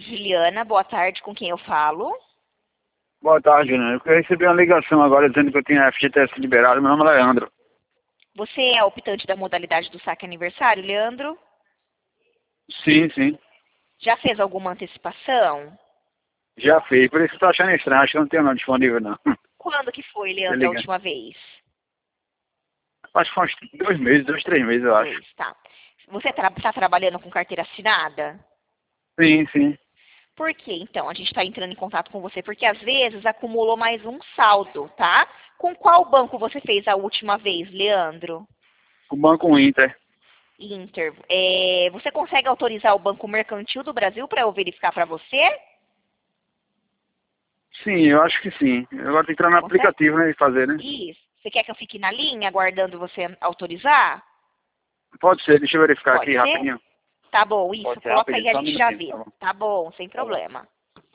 Juliana, boa tarde, com quem eu falo? Boa tarde, Juliana. Eu recebi uma ligação agora dizendo que eu tinha FGTS liberado. Meu nome é Leandro. Você é optante da modalidade do saque aniversário, Leandro? Sim, sim. Já fez alguma antecipação? Já fiz. Por isso que eu tô achando estranho. Acho que não tem não disponível, não. Quando que foi, Tá Leandro, a ligado? última vez? Acho que foi uns 2 meses, 3 meses, eu acho. Tá. Você tá trabalhando com carteira assinada? Sim, sim. Por quê? Então, a gente está entrando em contato com você porque às vezes acumulou mais um saldo, tá? Com qual banco você fez a última vez, Leandro? O Banco Inter. Inter. Você consegue autorizar o Banco Mercantil do Brasil para eu verificar para você? Sim, eu acho que sim. Agora tem que entrar no Consegue? aplicativo, né, e fazer, né? Isso. Você quer que eu fique na linha aguardando você autorizar? Pode ser. Deixa eu verificar Pode aqui ser? rapidinho. Tá bom, isso. Pode ser Coloca aí rapidinho. e a Só um gente já minutinho, vê. tá bom. Tá bom, sem Tá bom. problema.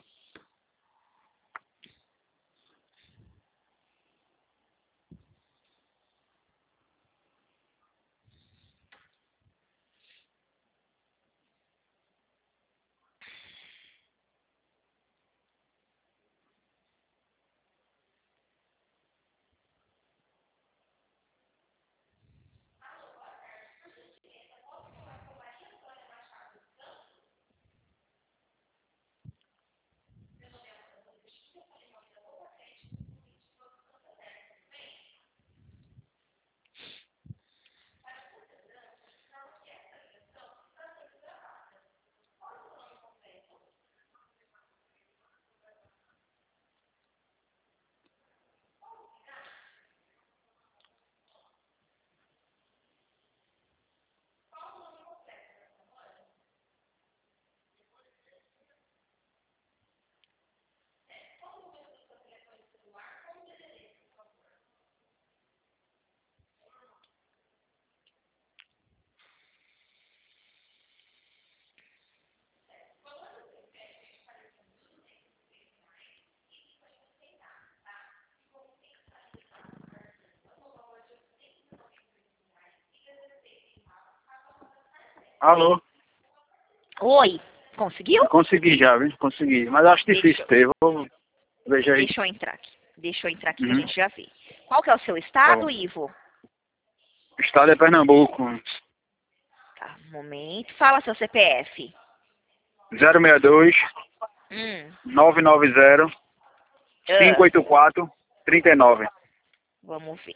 Alô? Oi, conseguiu? Consegui já, viu? Consegui. Mas acho difícil ter. Vou ver aí. Deixa eu entrar aqui. Deixa eu entrar aqui que a Uhum. gente já vê. Qual que é o seu Tá estado, bom. Ivo? O estado é Pernambuco. Tá, um momento. Fala seu CPF. 062 Hum. 990 ah, 584 39. Vamos ver.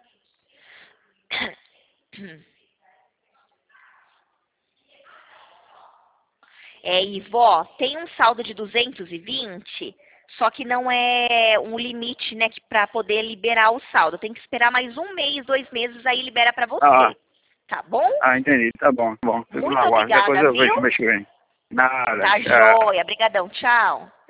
Ivo, ó, tem um saldo de 220, só que não é um limite, né, para poder liberar o saldo. Tem que esperar mais um mês, 2 meses, aí libera para Ah, você. Tá bom? entendi. Tá bom, tá bom. Fico no Muito aguardo. Qualquer coisa obrigada, eu vejo viu? mês que vem. Nada. Tá Tchau. joia. Brigadão. Tchau.